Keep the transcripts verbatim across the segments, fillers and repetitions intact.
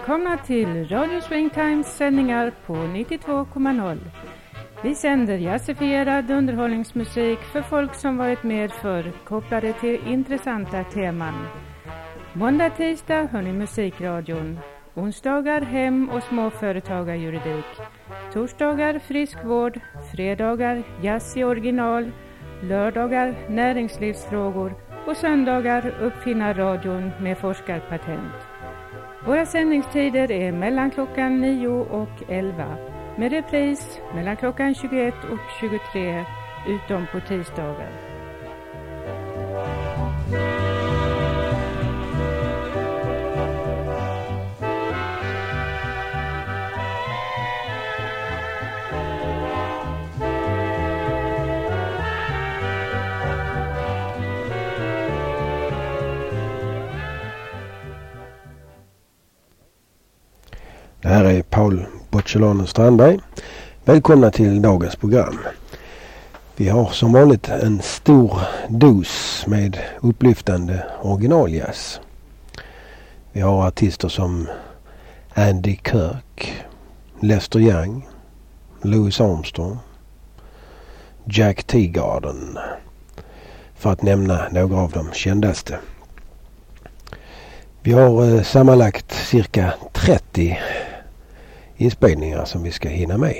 Välkomna till Radio Swingtimes sändningar på nittiotvå komma noll. Vi sänder jazzifierad underhållningsmusik för folk som varit med för kopplade till intressanta teman. Måndag, tisdag hör ni musikradion. Onsdagar hem- och småföretagarjuridik. Torsdagar friskvård. Fredagar jazz i original. Lördagar näringslivsfrågor. Och söndagar uppfinnar radion med forskarpatent. Våra sändningstider är mellan klockan nio och elva. Med repris mellan klockan tjugoett och tjugotre utom på tisdagar. Det här är Paul Bocciolano Strandberg. Välkomna till dagens program. Vi har som vanligt en stor dos med upplyftande originaljazz. Vi har artister som Andy Kirk, Lester Young, Louis Armstrong, Jack Teagarden, för att nämna några av de kändaste. Vi har eh, sammanlagt cirka trettio inspelningar som vi ska hinna med.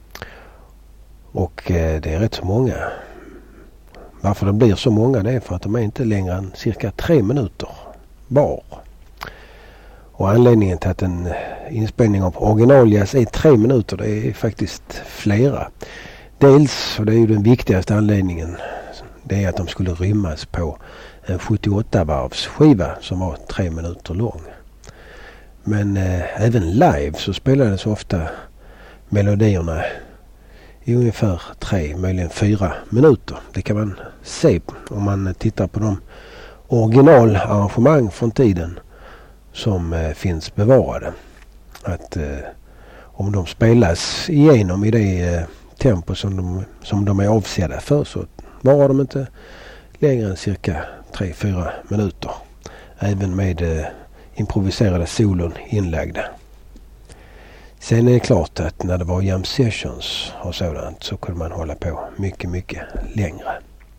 Och eh, det är rätt så många. Varför det blir så många, det är för att de är inte längre än cirka tre minuter var. Och anledningen till att en inspelning av originaljazz är tre minuter, det är faktiskt flera. Dels, och det är ju den viktigaste anledningen, det är att de skulle rymmas på en sjuttioåtta varvs skiva som var tre minuter lång. Men eh, även live så spelades ofta melodierna i ungefär tre, möjligen fyra minuter. Det kan man se om man tittar på de originalarrangemang från tiden som eh, finns bevarade. Att eh, om de spelas igenom i det eh, tempo som de, som de är avsedda för, så var de inte längre än cirka tre fyra minuter. Även med eh, improviserade solon inlagda. Sen är det klart att när det var jam sessions och sådant så kunde man hålla på mycket, mycket längre.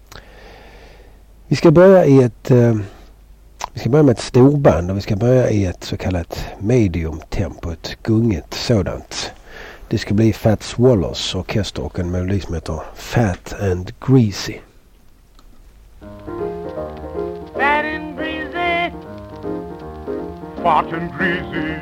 Vi ska börja i ett eh, vi ska börja med ett storband och vi ska börja i ett så kallat medium tempo, ett gungigt sådant. Det ska bli Fats Wallace orkester och en melodi som heter Fat and Greasy. Fat and greasy, fat and greasy.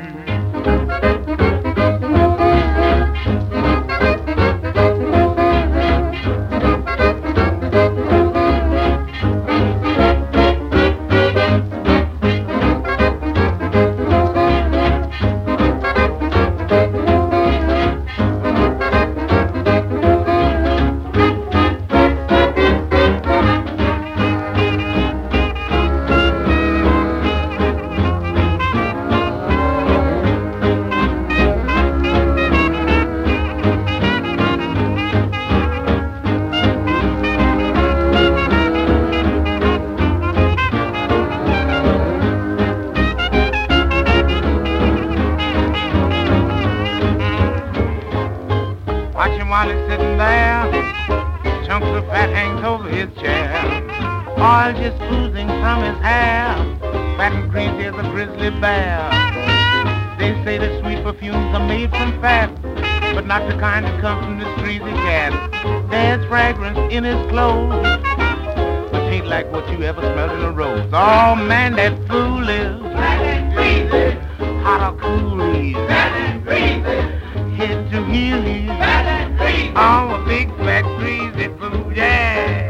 While he's sitting there, chunks of fat hangs over his chair, oil just oozing from his hair, fat and greasy as a grizzly bear. They say that sweet perfumes are made from fat, but not the kind that come from this greasy cat. There's fragrance in his clothes, but ain't like what you ever smelled in a rose. Oh man, that fool is fat and greasy, hot or cool he's fat and greasy, head to heel he's fat and greasy. I'm a big fat greasy fool, yeah.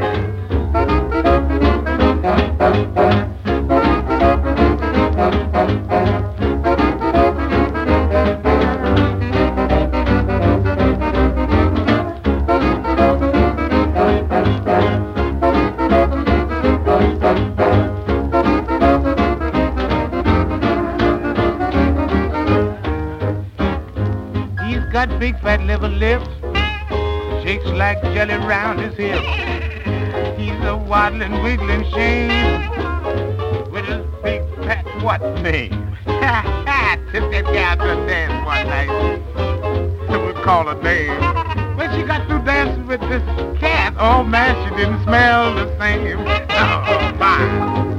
He's got big fat liver lips, shakes like jelly round his hips. He's a waddling, wiggling shame with his big fat what name? Took that gal to a dance one night. We'll call her name. When she got through dancing with this cat, oh man, she didn't smell the same. Oh my.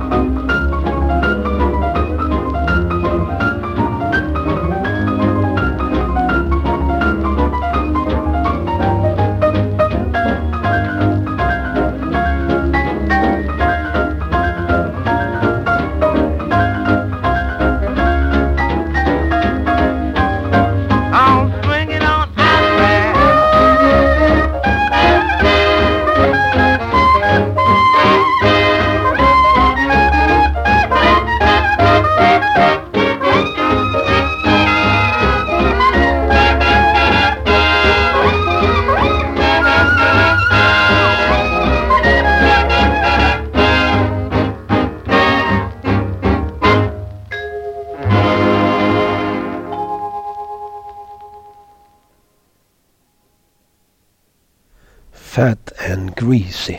Fat and greasy.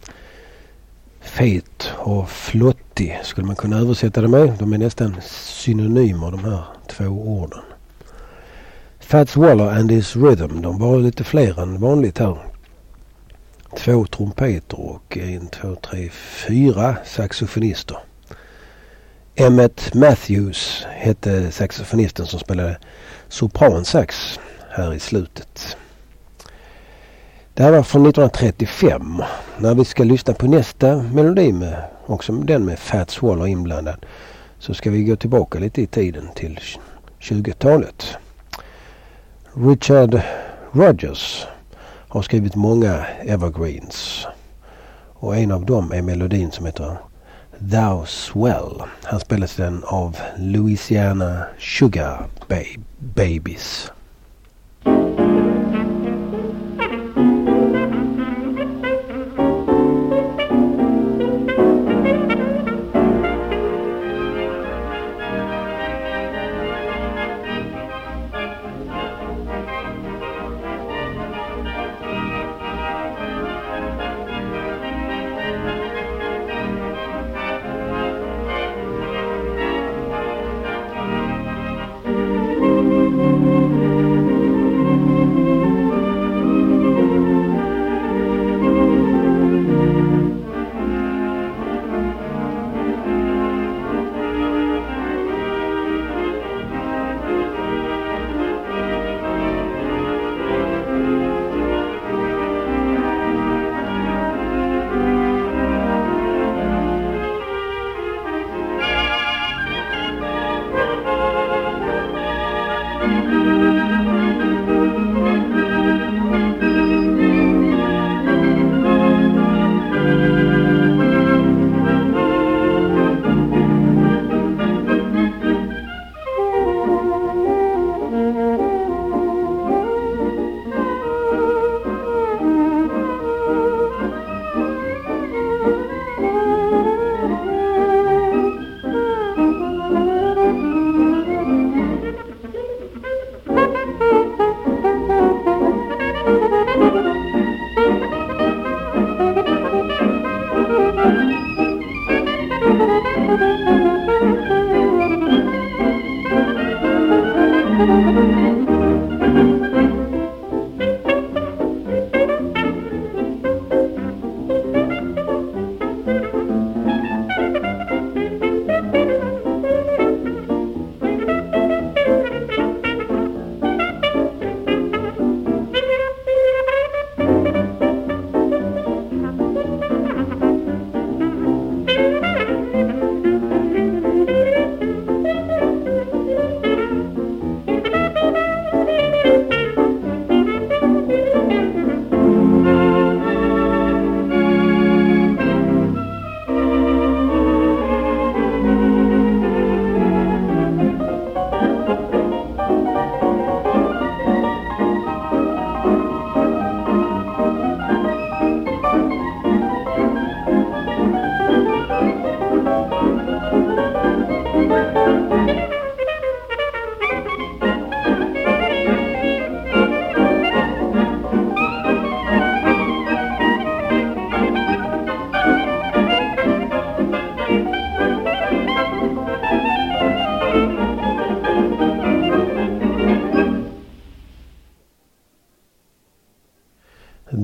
Fet och flottig skulle man kunna översätta det med. De är nästan synonymer, de här två orden. Fats Waller and his rhythm. De var lite fler än vanligt här. Två trumpeter och en, två, tre, fyra saxofonister. Emmett Matthews hette saxofonisten som spelade sopransax här i slutet. Det här var från nittonhundratrettiofem. När vi ska lyssna på nästa melodi med, också den med Fats Waller inblandad, så ska vi gå tillbaka lite i tiden till tjugotalet. Richard Rodgers har skrivit många evergreens. Och en av dem är melodin som heter Thou Swell. Här spelas den av Louisiana Sugar Ba- Babies.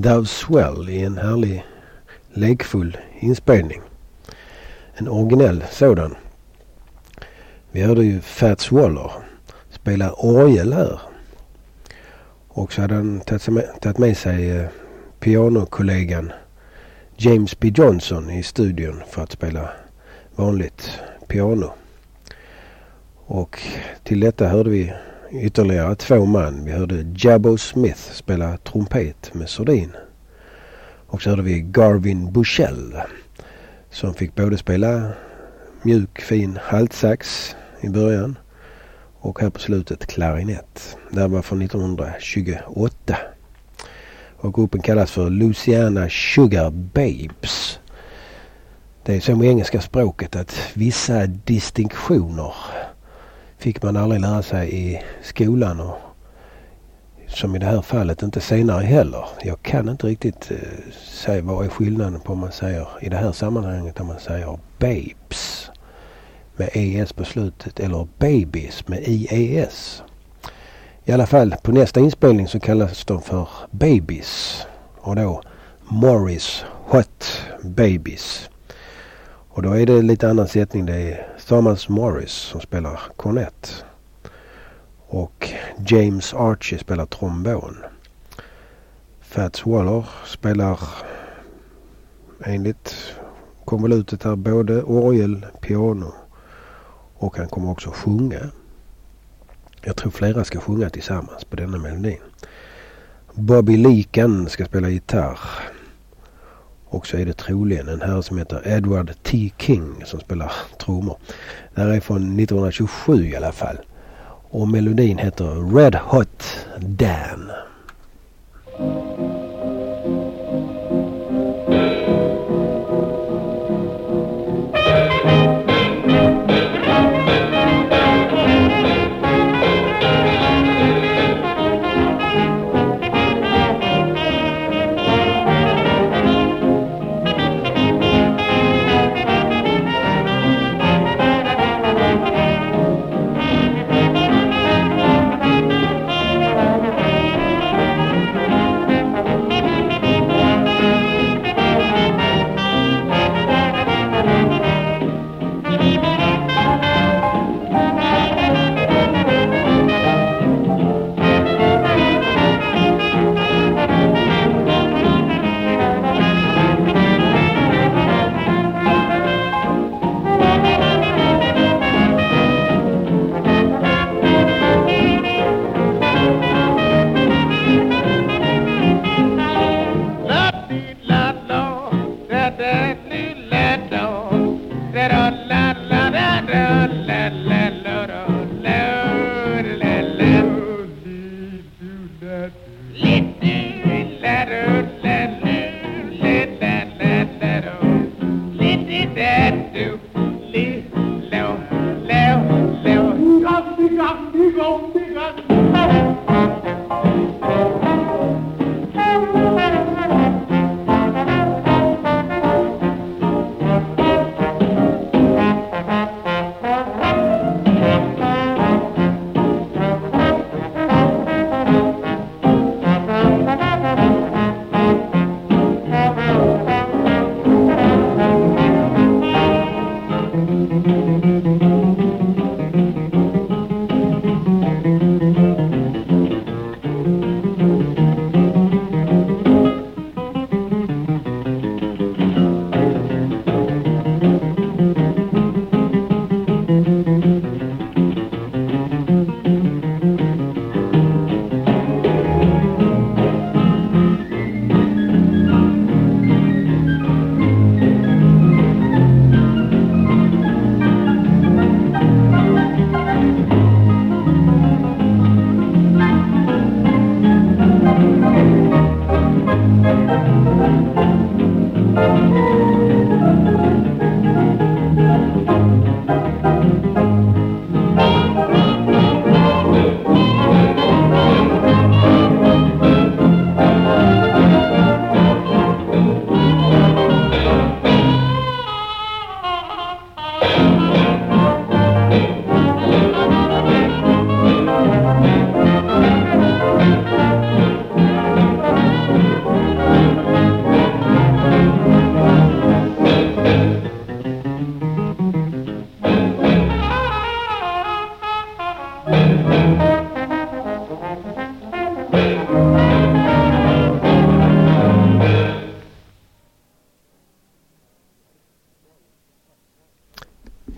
Thou Swell i en härlig lekfull inspelning. En originell sådan. Vi hörde ju Fats Waller spela orgel här. Och så hade han tagit med, tagit med sig eh, pianokollegan James B. Johnson i studion för att spela vanligt piano. Och till detta hörde vi ytterligare två man. Vi hörde Jabbo Smith spela trumpet med sordin. Och så hörde vi Garvin Bushell som fick både spela mjuk, fin haltsax i början och här på slutet klarinett. Det var från nittonhundratjugoåtta. Och gruppen kallas för Louisiana Sugar Babes. Det är som i engelska språket att vissa distinktioner fick man aldrig lära sig i skolan och som i det här fallet inte senare heller. Jag kan inte riktigt eh, säga vad är skillnaden på om man säger i det här sammanhanget om man säger babes med es på slutet eller babies med ies. I alla fall på nästa inspelning så kallas de för babies och då Morris Hot Babies. Och då är det lite annan sättning. Det är Thomas Morris som spelar kornett. Och James Archie spelar trombon. Fats Waller spelar enligt konvolutet här både orgel, piano och han kommer också sjunga. Jag tror flera ska sjunga tillsammans på denna melodin. Bobby Leakan ska spela gitarr. Och så är det troligen en herre som heter Edward T. King som spelar trummor. Det här är från nittonhundratjugosju i alla fall. Och melodin heter Red Hot Dan.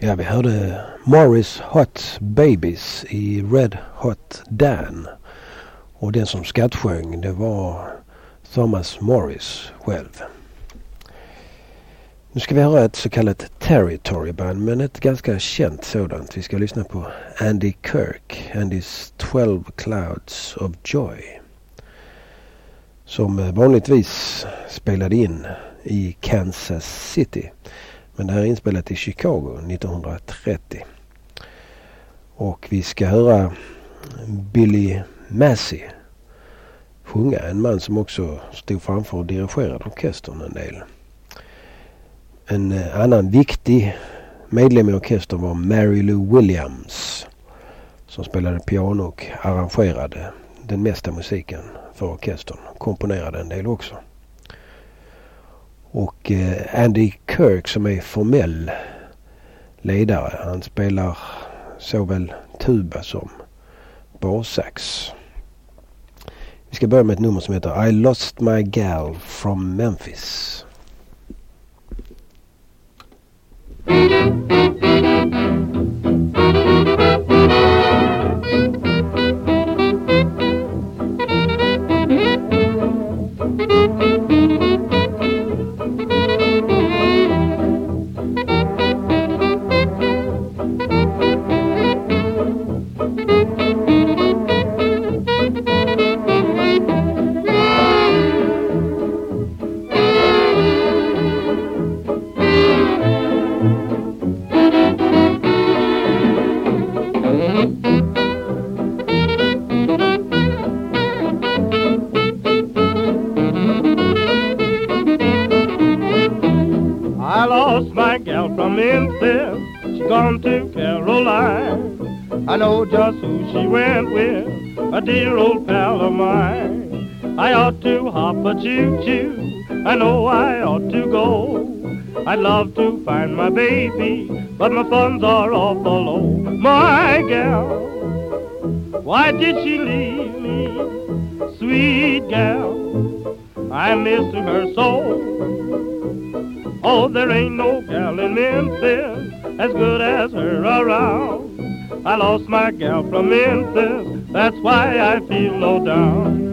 Ja, vi hörde Morris Hot Babies i Red Hot Dan. Och den som skattsjöng, det var Thomas Morris själv. Nu ska vi höra ett så kallat Territory-band, men ett ganska känt sådant. Vi ska lyssna på Andy Kirk, Andy's twelve Clouds of Joy. Som vanligtvis spelade in i Kansas City. Men det här är inspelat i Chicago nittonhundratrettio. Och vi ska höra Billy Massey sjunga. En man som också stod framför och dirigerade orkestern en del. En annan viktig medlem i orkestern var Mary Lou Williams. Som spelade piano och arrangerade den mesta musiken för orkestern. Komponerade en del också. Och eh, Andy Kirk som är formell ledare. Han spelar såväl tuba som bassax. Vi ska börja med ett nummer som heter I Lost My Gal from Memphis. I know just who she went with, a dear old pal of mine. I ought to hop a choo-choo, I know I ought to go. I'd love to find my baby, but my funds are awful low. My gal, why did she leave me? Sweet gal, I miss her so. Oh, there ain't no gal in Memphis as good as her around. I lost my gal from Memphis, that's why I feel low down.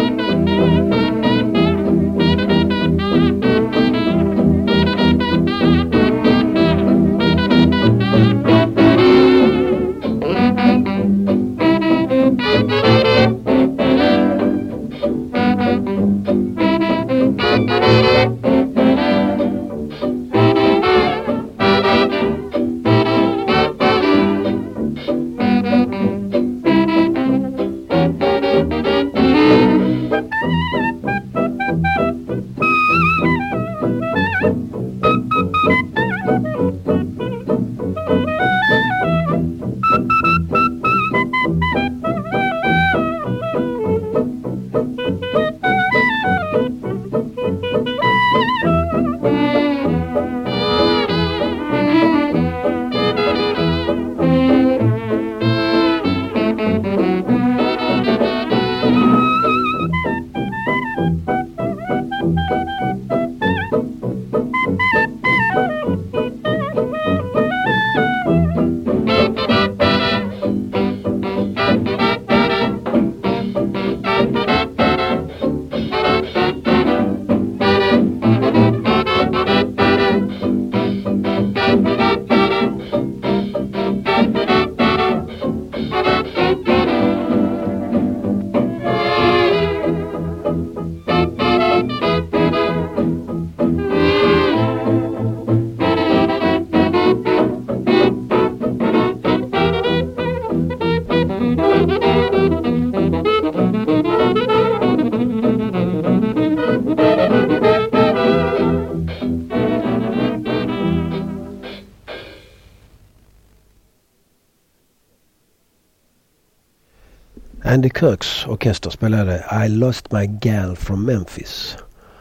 Andy Kirks orkester spelade I Lost My Gal from Memphis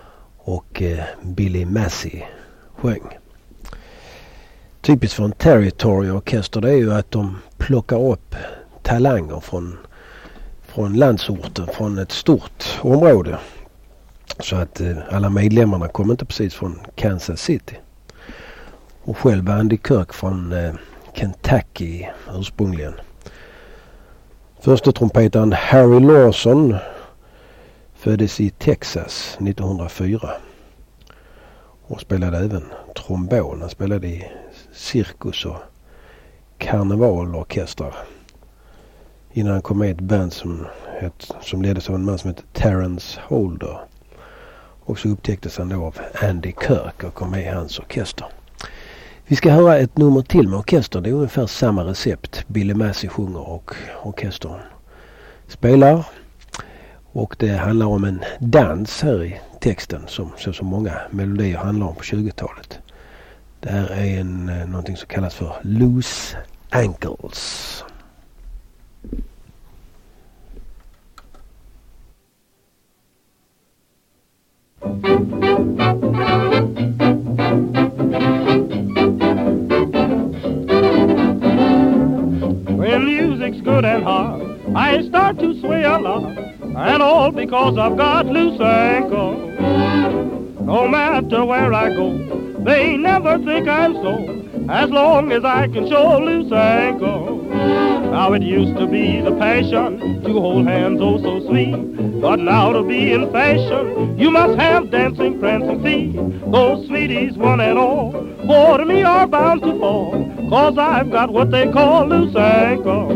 och eh, Billy Massey sjöng. Typiskt för en Territory-orkester det är ju att de plockar upp talanger från, från landsorten, från ett stort område. Så att eh, alla medlemmarna kommer inte precis från Kansas City. Och själv var Andy Kirk från eh, Kentucky ursprungligen. Första trumpetaren Harry Lawson föddes i Texas nittonhundrafyra och spelade även trombon. Han spelade i cirkus och karnevalorkestrar innan han kom med ett band som, ett, som leddes av en man som heter Terrence Holder. Och så upptäcktes han då av Andy Kirk och kom med i hans orkester. Vi ska höra ett nummer till med orkester. Det är ungefär samma recept. Billy Massey sjunger och orkestern spelar. Och det handlar om en dans här i texten som så som många melodier handlar om på tjugotalet. Det här är en, någonting som kallas för Loose Ankles. When music's good and hard, I start to sway a lot, and all because I've got loose ankles. No matter where I go, they never think I'm so, as long as I can show loose ankles. Now it used to be the passion to hold hands oh so sweet, but now to be in fashion, you must have dancing, prancing feet. Those sweeties, one and all, for me are bound to fall, cause I've got what they call loose ankles.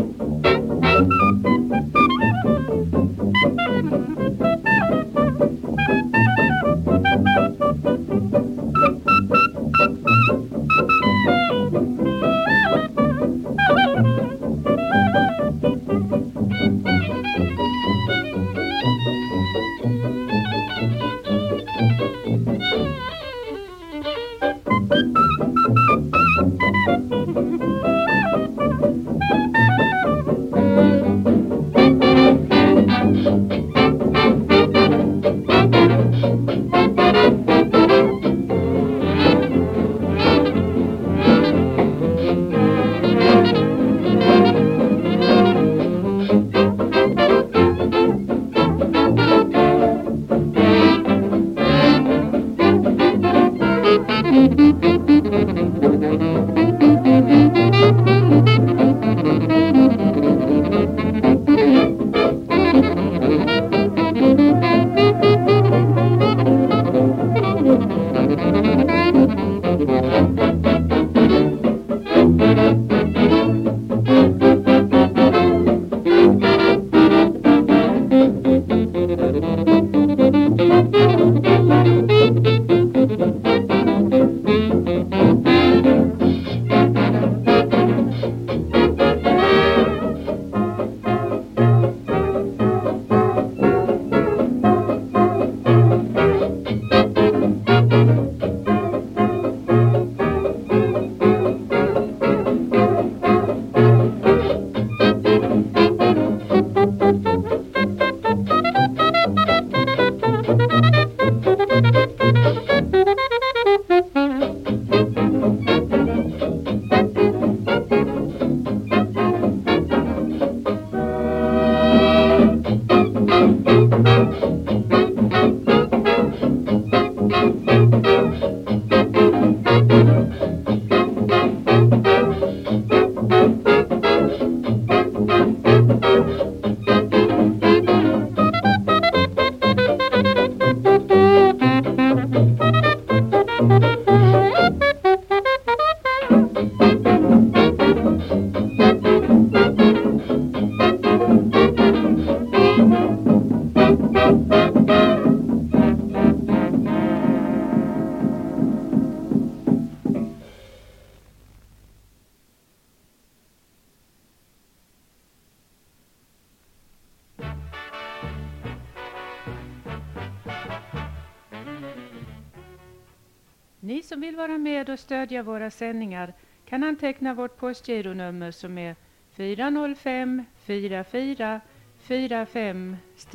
Ni som vill vara med och stödja våra sändningar kan anteckna vårt postgironummer som är fyra noll fem fyra fyra fyra fem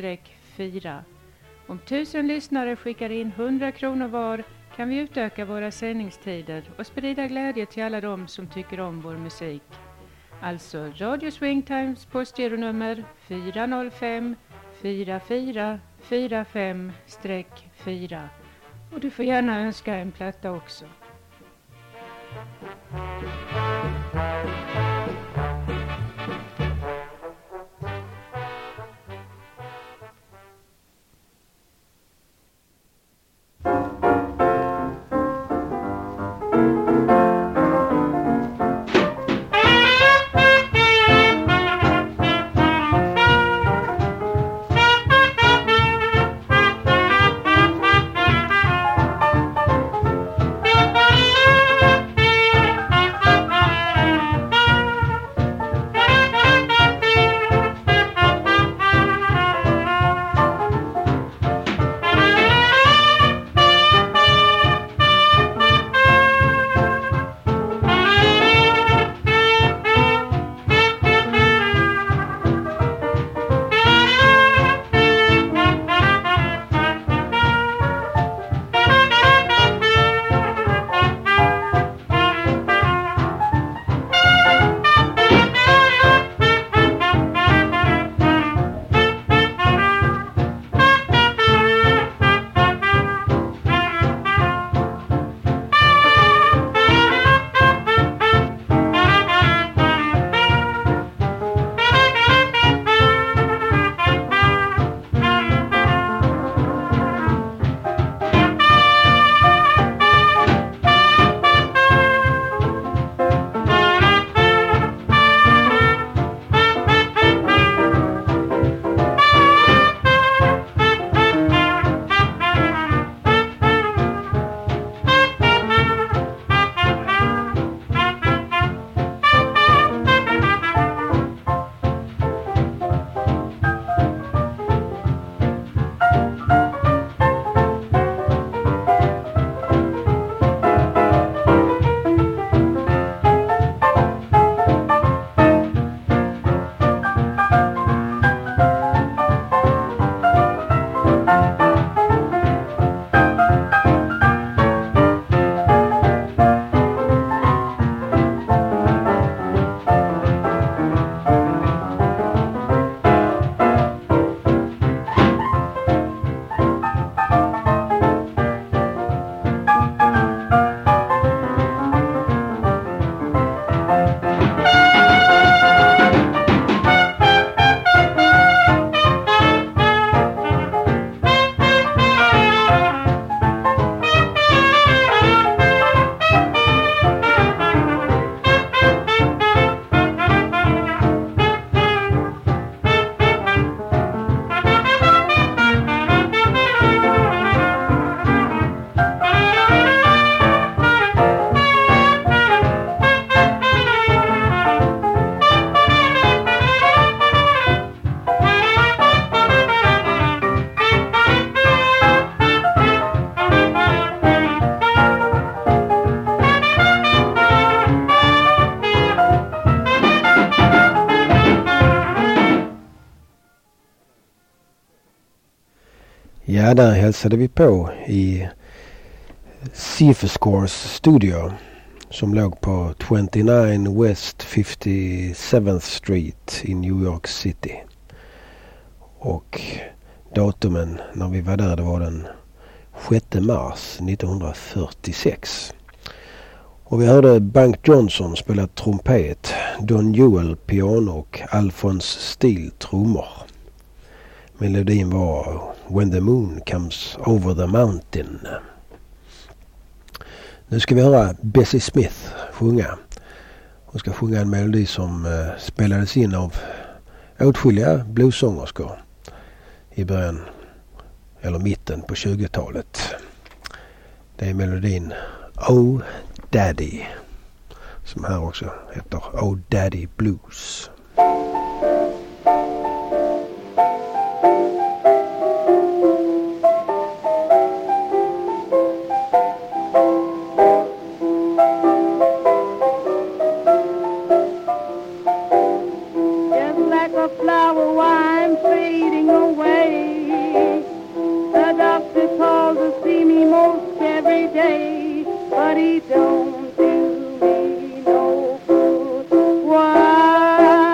fyra. Om tusen lyssnare skickar in hundra kronor var kan vi utöka våra sändningstider och sprida glädje till alla de som tycker om vår musik. Alltså Radio Swingtimes postgironummer fyra noll fem fyra fyra fyra fem fyra. Och du får gärna önska en platta också. Ja, där hälsade vi på i Cipher Scores studio som låg på tjugonio West fifty-seventh Street i New York City. Och datumen när vi var där, det var den sjätte mars nittonhundrafyrtiosex. Och vi hörde Bunk Johnson spela trumpet, Don Ewell piano och Alphonse Steele trummor. Melodin var When the Moon Comes Over the Mountain. Nu ska vi höra Bessie Smith sjunga. Hon ska sjunga en melodi som uh, spelades in av åtskilliga bluesångerskor i början eller mitten på tjugotalet. Det är melodin Oh Daddy, som här också heter Oh Daddy Blues. But he don't do me no good. Why?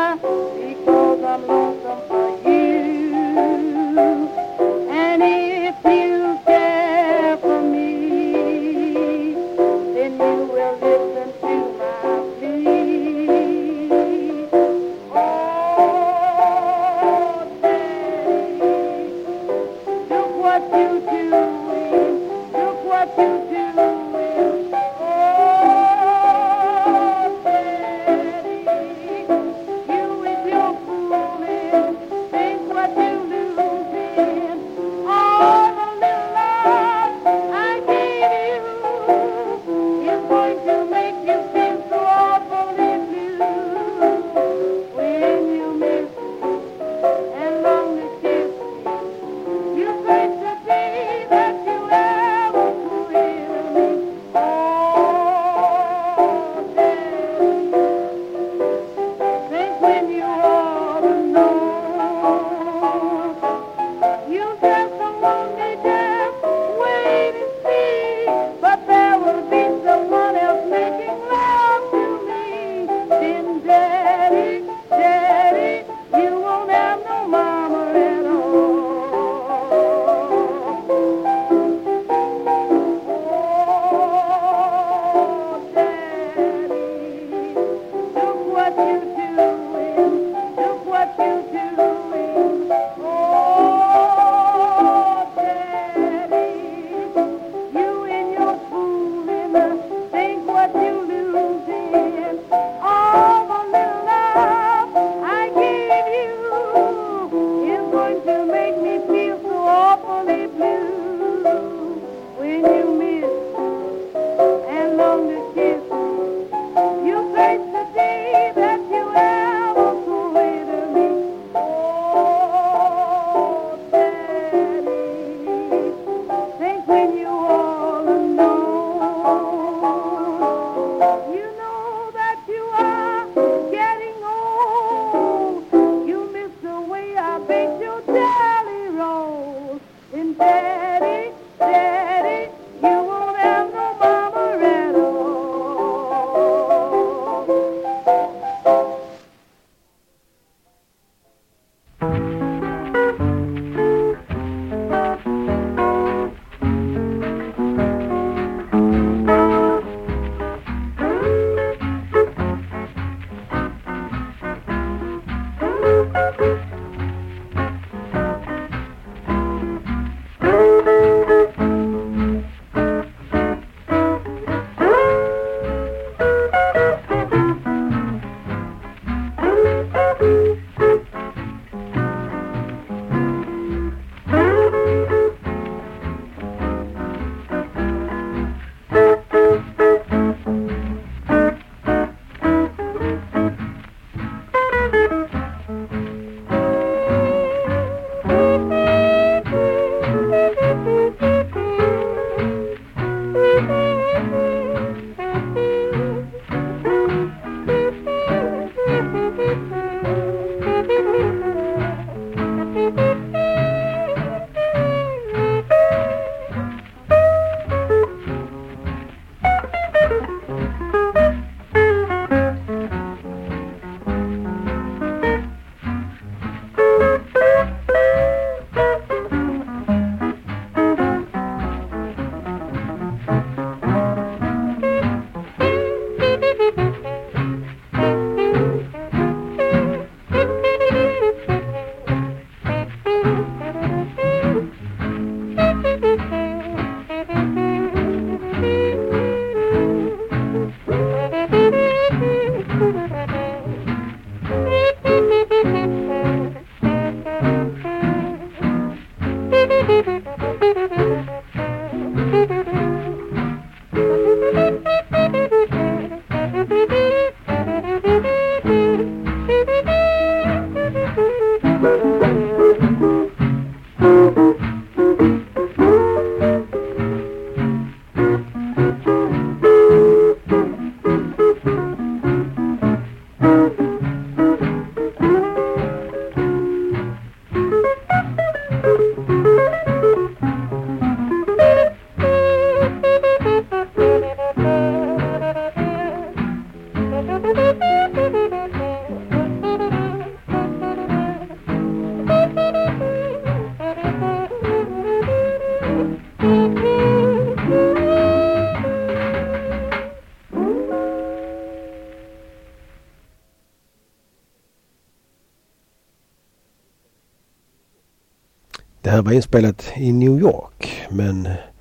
Det här var inspelat i New York, men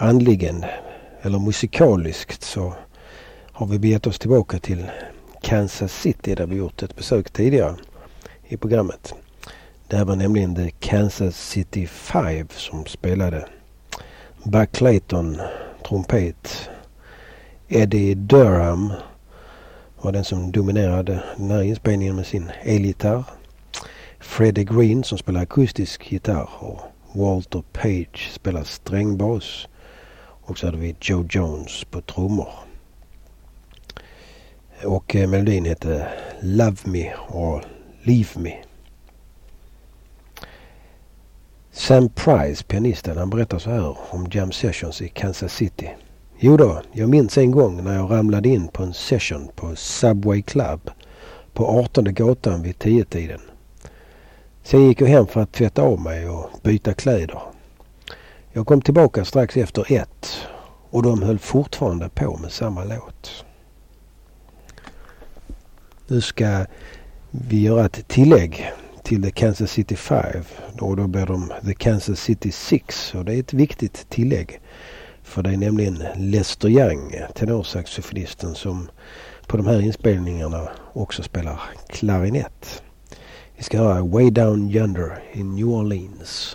andligen eller musikaliskt så har vi begett oss tillbaka till Kansas City där vi gjort ett besök tidigare i programmet. Det var nämligen The Kansas City Five som spelade. Buck Clayton, trumpet. Eddie Durham var den som dominerade den här inspelningen med sin elgitarr. Freddie Green som spelar akustisk gitarr och Walter Page spelar strängbas. Och så hade vi Joe Jones på trummor. Och eh, melodin hette Love Me or Leave Me. Sam Price, pianisten, han berättar så här om jam sessions i Kansas City. Jo då, jag minns en gång när jag ramlade in på en session på Subway Club på artonde gatan vid tio-tiden. Sen gick jag hem för att tvätta av mig och byta kläder. Jag kom tillbaka strax efter ett och de höll fortfarande på med samma låt. Nu ska vi göra ett tillägg till The Kansas City Five och då blir de The Kansas City Six och det är ett viktigt tillägg för det är nämligen Lester Young, tenorsaxofonisten som på de här inspelningarna också spelar klarinett. Vi ska höra Way Down Yonder in New Orleans.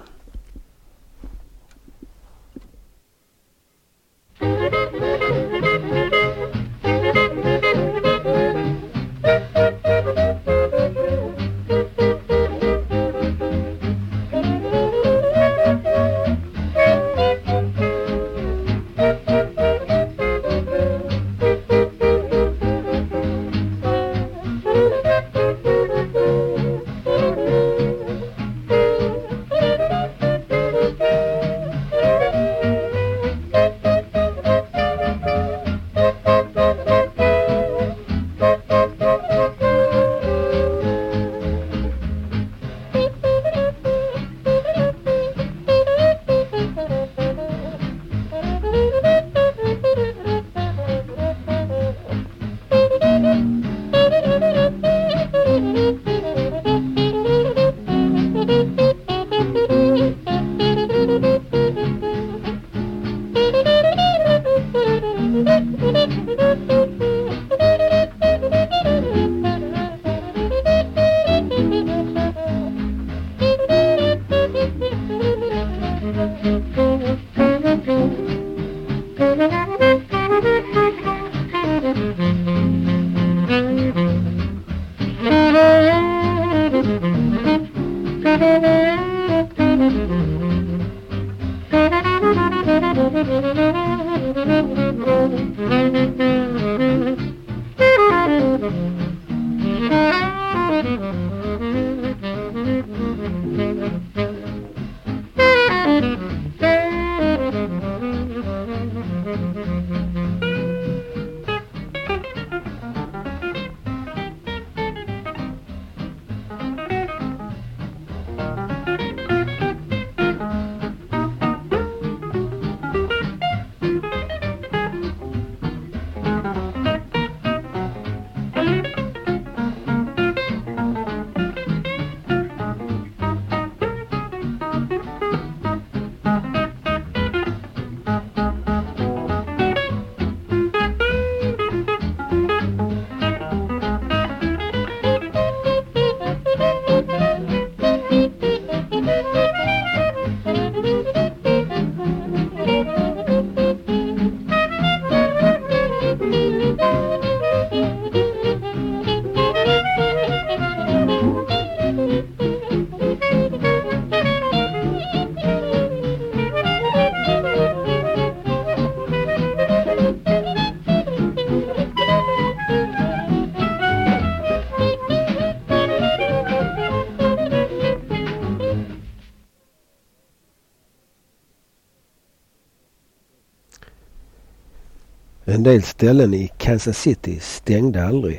En del ställen i Kansas City stängde aldrig.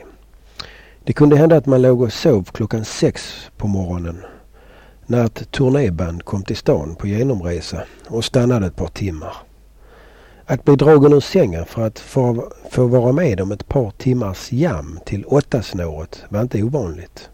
Det kunde hända att man låg och sov klockan sex på morgonen när ett turnéband kom till stan på genomresa och stannade ett par timmar. Att bli dragen ur sängen för att få, få vara med om ett par timmars jam till åtta snåret var inte ovanligt.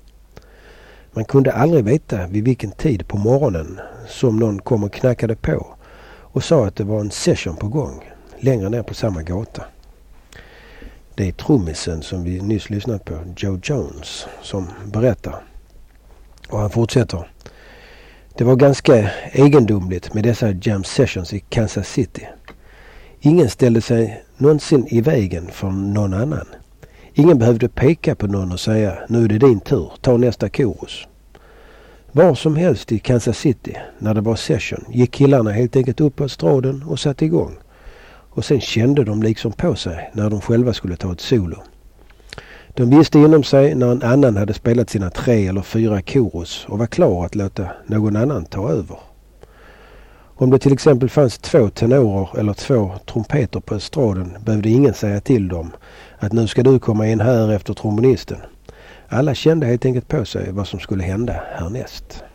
Man kunde aldrig veta vid vilken tid på morgonen som någon kom och knackade på och sa att det var en session på gång längre ner på samma gata. Det är trummisen som vi nyss lyssnat på, Joe Jones, som berättar. Och han fortsätter. Det var ganska egendomligt med dessa jam sessions i Kansas City. Ingen ställde sig någonsin i vägen för någon annan. Ingen behövde peka på någon och säga, nu är det din tur, ta nästa chorus. Var som helst i Kansas City, när det var session, gick killarna helt enkelt upp på estraden och satte igång. Och sen kände de liksom på sig när de själva skulle ta ett solo. De visste inom sig när en annan hade spelat sina tre eller fyra chorus och var klar att låta någon annan ta över. Om det till exempel fanns två tenorer eller två trumpeter på estraden behövde ingen säga till dem att nu ska du komma in här efter trombonisten. Alla kände helt enkelt på sig vad som skulle hända härnäst.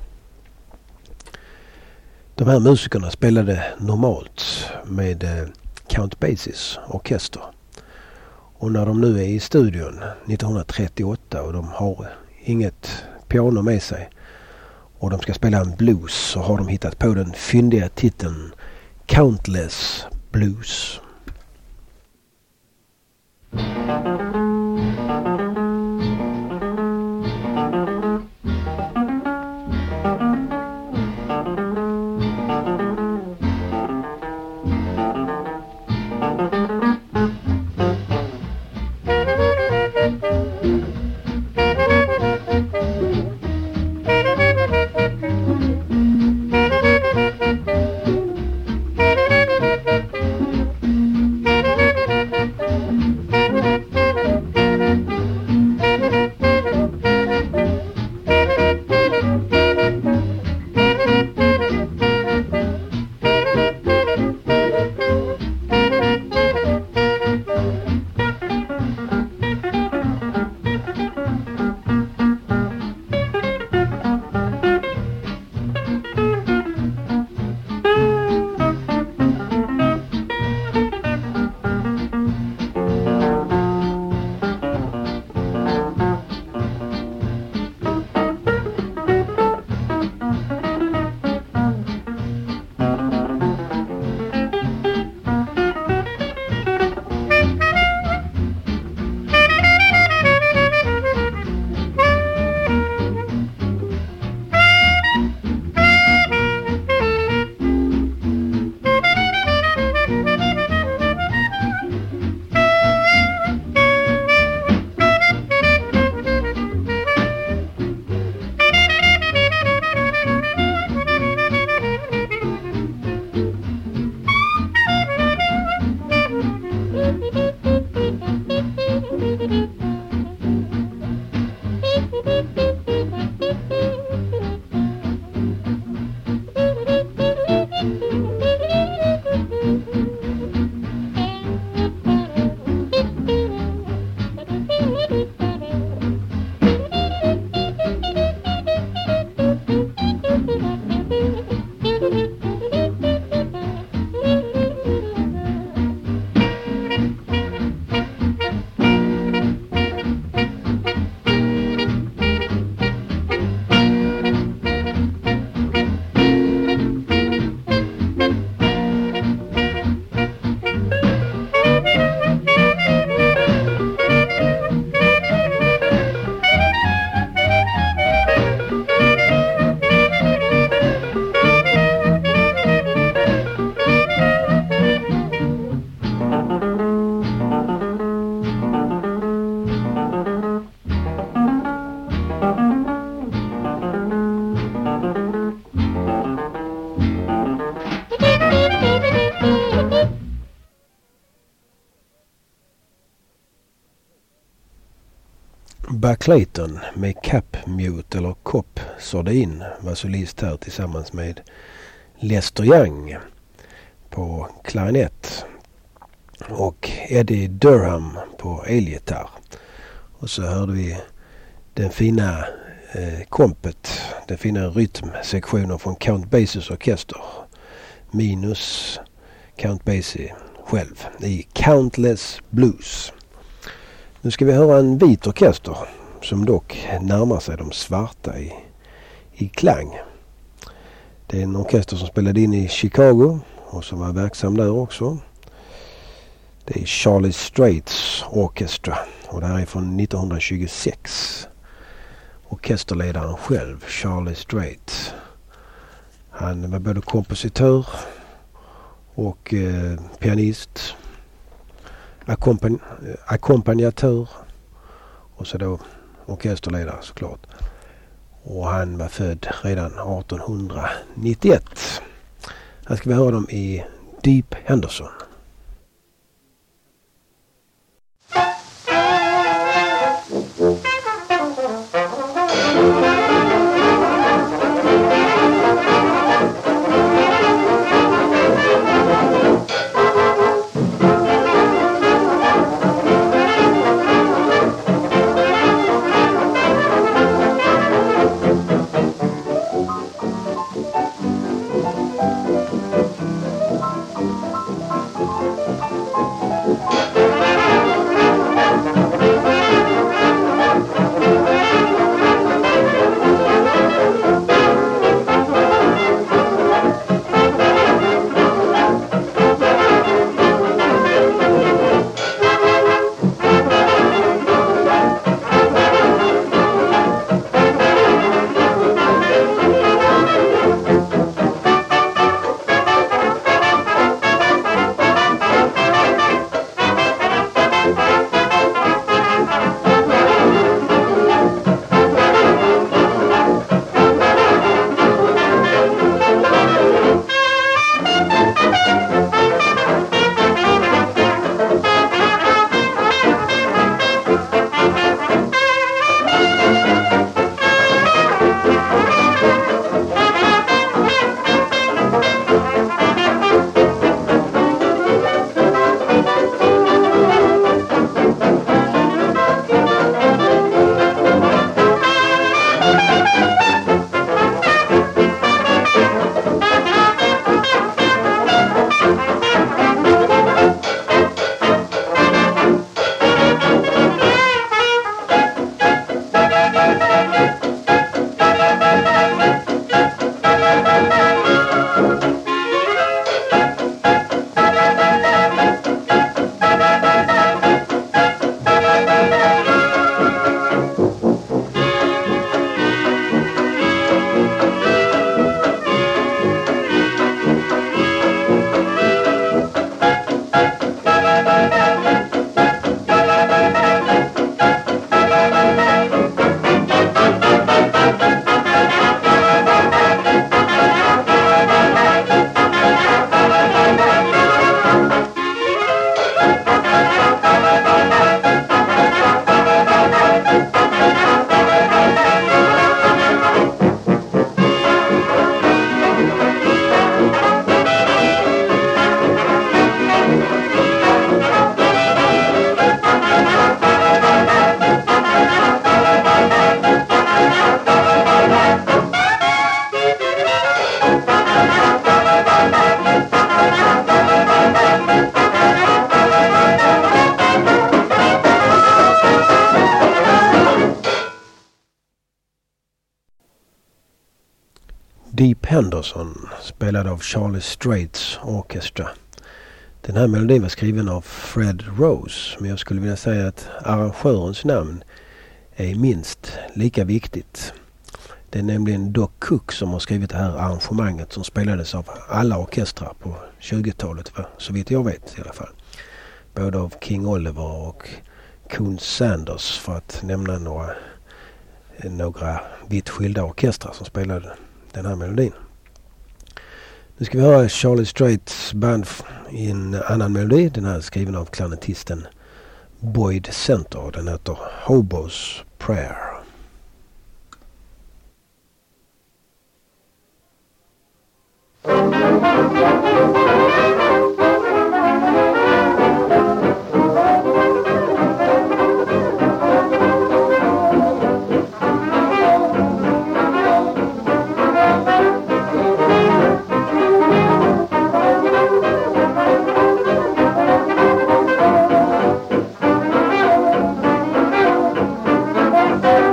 De här musikerna spelade normalt med eh, Count Basies orkester. Och när de nu är i studion nittonhundratrettioåtta och de har inget piano med sig och de ska spela en blues, så har de hittat på den fyndiga titeln Countless Blues. Buck Clayton med Cap Mute eller Cop Sordin var solist här tillsammans med Lester Young på klarinett och Eddie Durham på elgitarr. Och så hörde vi den fina eh, kompet, den fina rytmsektionen från Count Basies orkester minus Count Basie själv i Countless Blues. Nu ska vi höra en vit orkester som dock närmar sig de svarta i, i klang. Det är en orkester som spelade in i Chicago och som var verksam där också. Det är Charlie Straits Orchestra och det här är från nittonhundratjugosex. Orkesterledaren själv, Charlie Strait. Han var både kompositör och eh, pianist, ackompan- ackompanjatör och så då orkesterledare såklart. Och han var född redan artonhundranittioett. Här ska vi höra dem i Deep Henderson. Deep Henderson, spelad av Charlie Straits Orchestra. Den här melodin var skriven av Fred Rose, men jag skulle vilja säga att arrangörens namn är minst lika viktigt. Det är nämligen Doc Cook som har skrivit det här arrangemanget som spelades av alla orkestrar på tjugotalet, så vitt jag vet i alla fall. Både av King Oliver och Coon Sanders, för att nämna några, några vitt skilda orkestrar som spelade den här melodin. Nu ska vi höra Charlie Straits band i en annan melodi. Den här är skriven av klarnettisten Boyd Center. Den heter Hobo's Prayer. Thank you.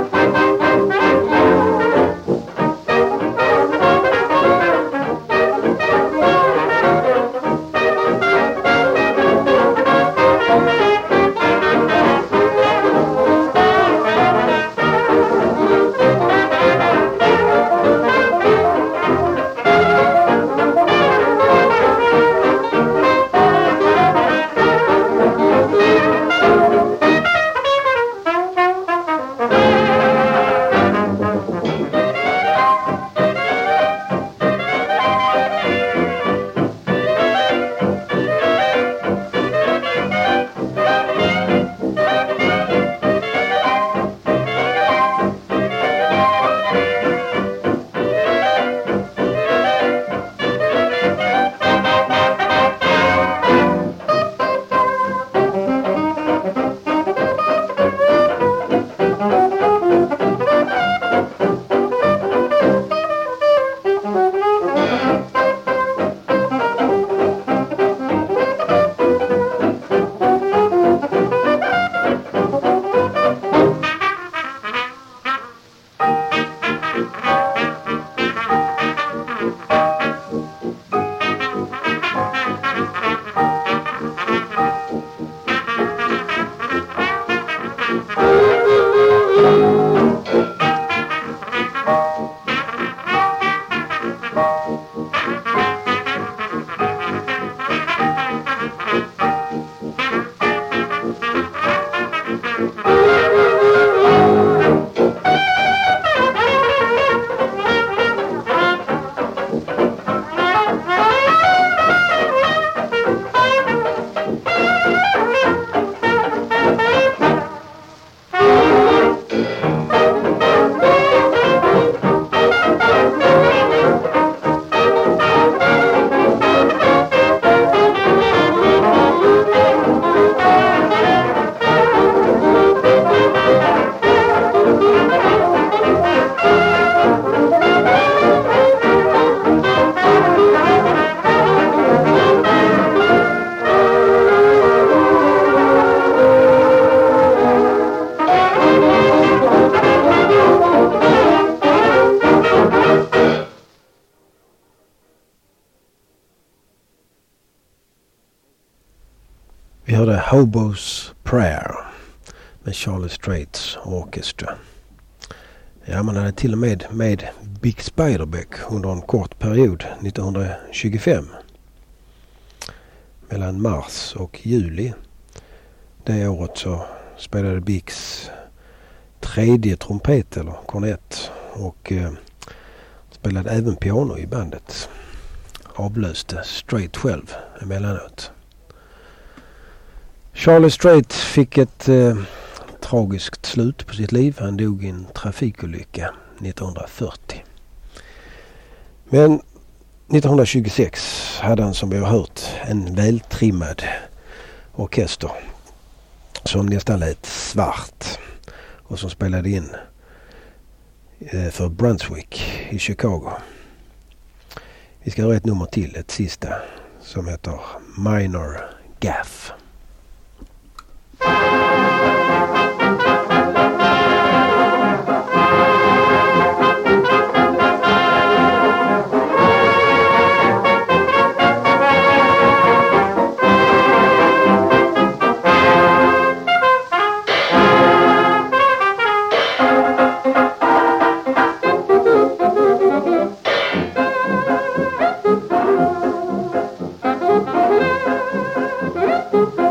Vi hörde Hobo's Prayer med Charlie Straits Orchestra. Ja, man hade till och med med Big Spiderbeck under en kort period nittonhundratjugofem. Mellan mars och juli det året så spelade Bix tredje trumpet eller kornett och eh, spelade även piano i bandet. Avlöste Strait själv emellanåt. Charlie Strait fick ett eh, tragiskt slut på sitt liv. Han dog i en trafikolycka nittonhundrafyrtio. Men nittonhundratjugosex hade han, som vi har hört, en vältrimmad orkester som nästan lät svart och som spelade in eh, för Brunswick i Chicago. Vi ska göra ett nummer till, ett sista, som heter Minor Gaff. Thank you.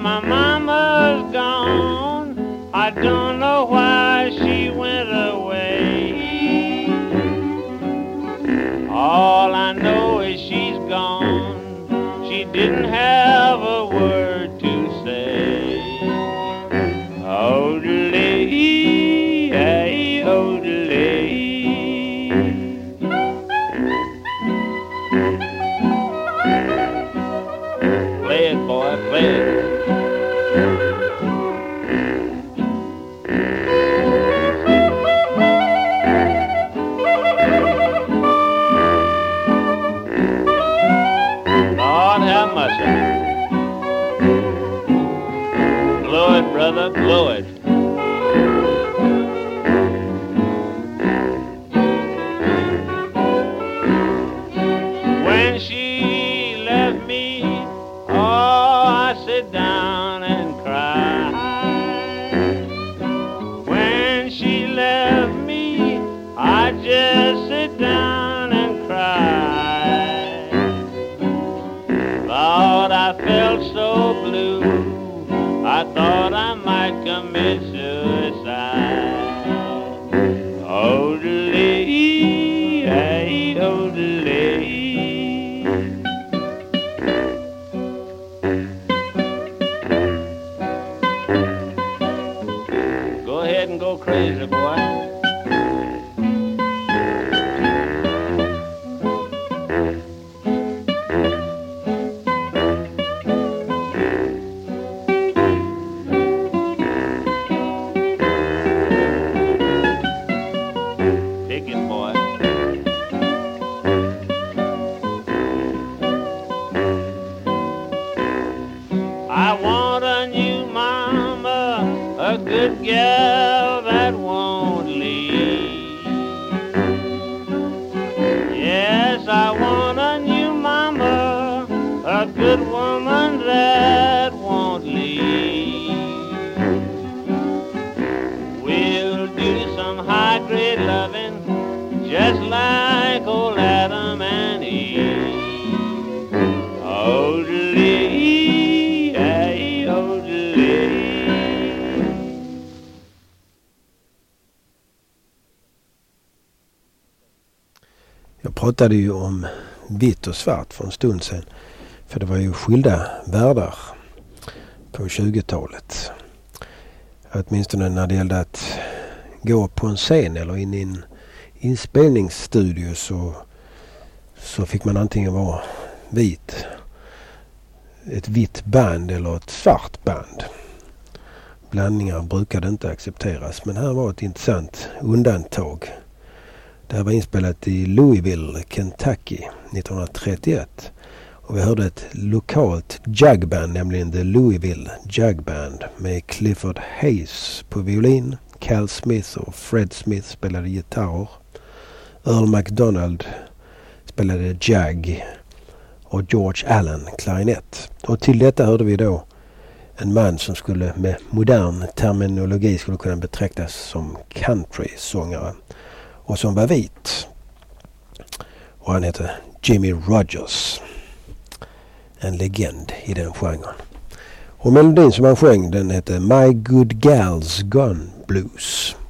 my mama's gone. I don't know why she went away. All I know is she's gone. She didn't have a word to say. Odelay, hey, odelay. Play it, boy, play it. Lord have mercy. Blow it, brother, blow it. When she left me, oh, I sit down and cry. When she left me, I just sit down and cry. Lord, I felt so blue, I thought I might commit suicide. Odelay, hey, odelay. Go ahead and go crazy, boy. Take it, boy. I want a new mama, a good gal that won't leave. Yes, I want a new mama, a good woman that won't leave. We'll do some high-grade loving, just like old Adam and Eve. Odelay, hey, odelay. Jag pratade ju om vitt och svart för en stund sedan. För det var ju skilda världar på tjugotalet. Åtminstone när det gällde att gå på en scen eller in i en inspelningsstudio så, så fick man antingen vara vit, ett vitt band eller ett svart band. Blandningar brukade inte accepteras, men här var ett intressant undantag. Det här var inspelat i Louisville, Kentucky nittonhundratrettioett. Och vi hörde ett lokalt jugband, nämligen The Louisville Jug Band med Clifford Hayes på violin, Cal Smith och Fred Smith spelade gitarrer, Earl McDonald spelade jug och George Allen klarinett. Och till detta hörde vi då en man som skulle med modern terminologi skulle kunna betraktas som country-sångare och som var vit. Och han heter Jimmy Rogers. En legend i den genren. Och melodin som han sjöng, den heter My Good Gal's Gone Blues.